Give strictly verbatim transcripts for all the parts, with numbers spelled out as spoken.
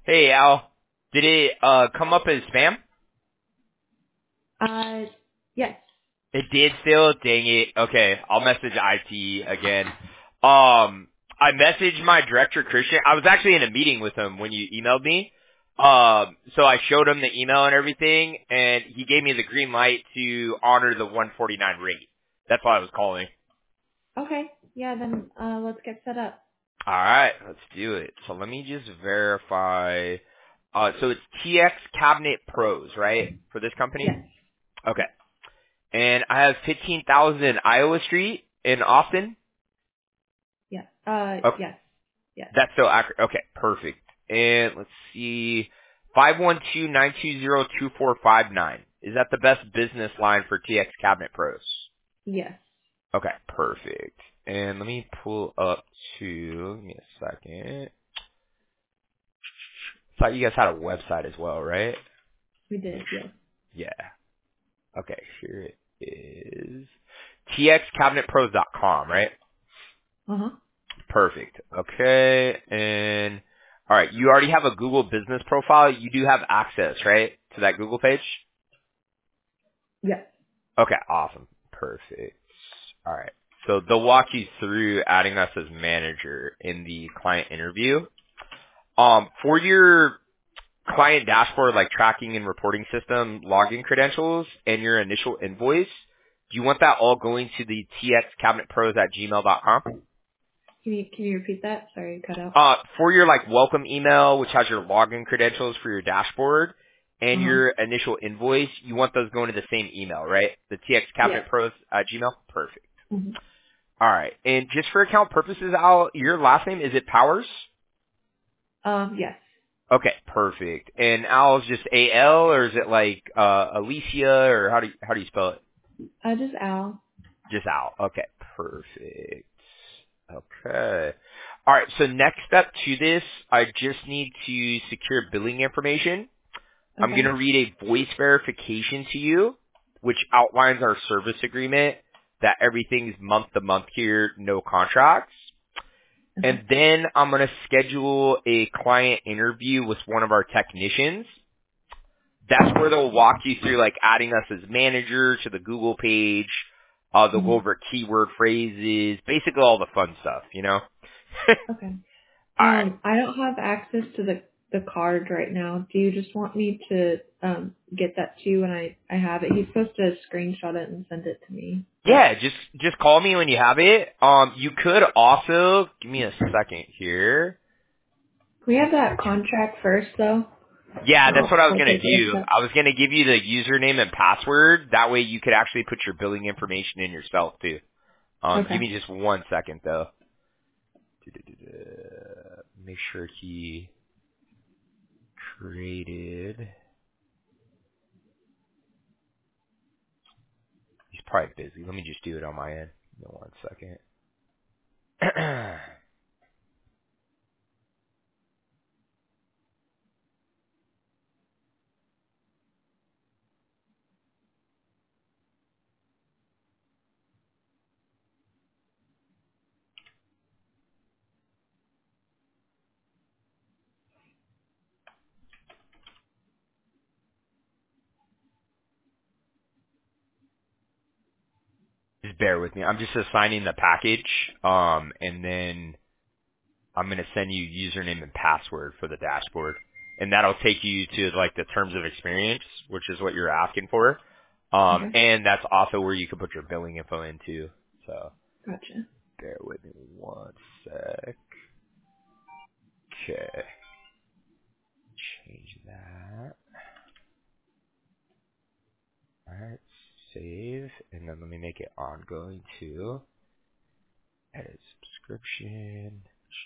Hey, Al. Did it uh come up as spam? Uh, yes. It did still? Dang it. Okay, I'll message I T again. Um, I messaged my director, Christian. I was actually in a meeting with him when you emailed me. Um, so I showed him the email and everything, and he gave me the green light to honor the one forty-nine rate. That's why I was calling. Okay. Yeah, then uh, let's get set up. All right, let's do it. So let me just verify. Uh, so it's T X Cabinet Pros, right, for this company? Yes. Okay. And I have fifteen thousand Iowa Street in Austin. Yeah. Uh, Oh, yes. Yes. that's so accurate. Okay, perfect. And let's see, five one two nine two zero two four five nine. Is that the best business line for T X Cabinet Pros? Yes. Okay, perfect. And let me pull up to, give me a second. Thought you guys had a website as well, right? We did. Yes. Yeah. Okay, here it is. T X cabinet pros dot com, right? Uh huh. Perfect. Okay, and all right, you already have a Google business profile. You do have access, right, to that Google page? Yes. Okay, awesome. Perfect. All right. So they'll walk you through adding us as manager in the client interview. Um, for your client dashboard, like tracking and reporting system, login credentials, and your initial invoice, do you want that all going to the T X cabinet pros at gmail dot com? Can you can you repeat that? Sorry, cut out. Uh, for your like welcome email, which has your login credentials for your dashboard Uh and huh. your initial invoice, you want those going to the same email, right? The T X Yes. cabinet pros at Gmail? Perfect. hmm All right. And just for account purposes, Al, your last name, is it Powers? Um. Yes. Okay, perfect. And Al's just A L, or is it like uh Alicia, or how do you, how do you spell it? Uh, just Al. Just Al. Okay, perfect. Okay. All right, so next step to this, I just need to secure billing information. I'm going Okay. to read a voice verification to you, which outlines our service agreement, that everything's month to month here, no contracts. Okay. And then I'm going to schedule a client interview with one of our technicians. That's where they'll walk you through like adding us as manager to the Google page. Uh, they'll hmm go over keyword phrases, basically all the fun stuff, you know? Okay. All right. Um, I don't have access to the the card right now. Do you just want me to um get that to you when I I have it? He's supposed to screenshot it and send it to me. But Yeah, just just call me when you have it. Um, you could also give me a second here. can we have that contract first, though? Yeah, that's I'll what I was I'll gonna take a look at do. that. I was gonna give you the username and password. That way you could actually put your billing information in yourself too. Um, give Okay. me just one second though. Make sure he created. He's probably busy. Let me just do it on my end. Give me one second. Just bear with me. I'm just assigning the package, um, and then I'm gonna send you username and password for the dashboard, and that'll take you to like the terms of experience, which is what you're asking for. Um, Okay. and that's also where you can put your billing info into. So Gotcha. bear with me one sec. Okay, change that. All right, save, and then let me make it ongoing too. Edit subscription.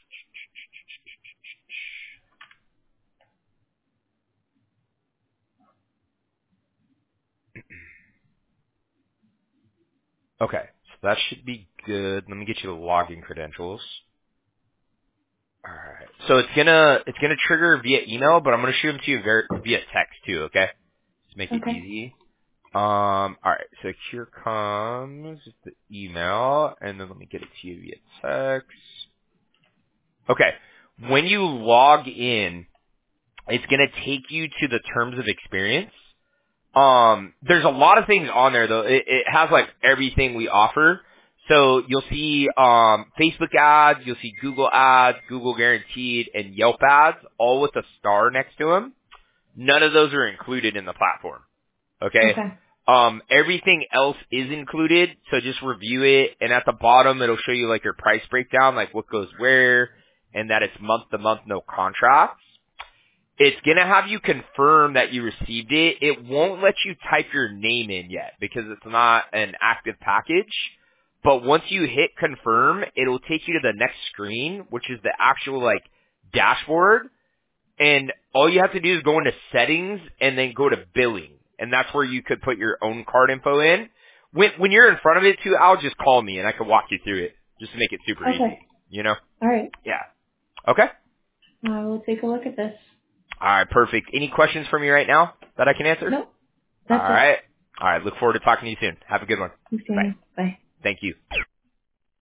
Okay, so that should be good. Let me get you the login credentials. All right. So it's gonna it's gonna trigger via email, but I'm gonna shoot them to you ver- via text too. Okay. Just make it Okay. easy. Um. All right. So here comes the email, and then let me get it to you via text. Okay. When you log in, It's going to take you to the terms of experience. Um, there's a lot of things on there though. It, it has like everything we offer. So you'll see um, Facebook ads, you'll see Google ads, Google Guaranteed, and Yelp ads, all with a star next to them. None of those are included in the platform. Okay. Okay. Um, everything else is included, so just review it, and at the bottom it'll show you like your price breakdown, like what goes where, and that it's month to month, no contracts. It's gonna have you confirm that you received it. It won't let you type your name in yet because it's not an active package. But once you hit confirm, it'll take you to the next screen, which is the actual like dashboard. And all you have to do is go into settings and then go to billing. And that's where you could put your own card info in. When when you're in front of it too, Al, just call me and I can walk you through it just to make it super Okay. easy. You know? All right. Yeah. Okay. I will take a look at this. All right, perfect. Any questions for me right now that I can answer? Nope. All That's right. All right. Look forward to talking to you soon. Have a good one. it. Thanks, Bye. Daniel. Bye. Thank you.